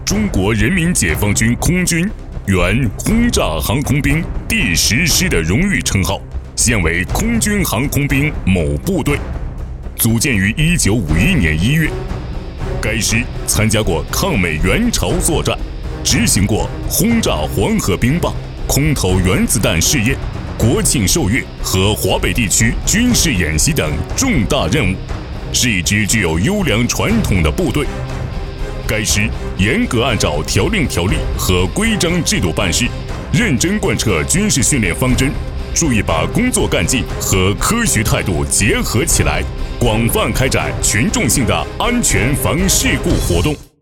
中国人民解放军空军原轰炸航空兵第10师的荣誉称号，现为空军航空兵某部队，组建于1951年1月。该师参加过抗美援朝作战，执行过轰炸黄河冰坝、空投原子弹试验、国庆授阅和华北地区军事演习等重大任务，是一支具有优良传统的部队。该师严格按照条令条例和规章制度办事，认真贯彻军事训练方针，注意把工作干劲和科学态度结合起来，广泛开展群众性的安全防事故活动。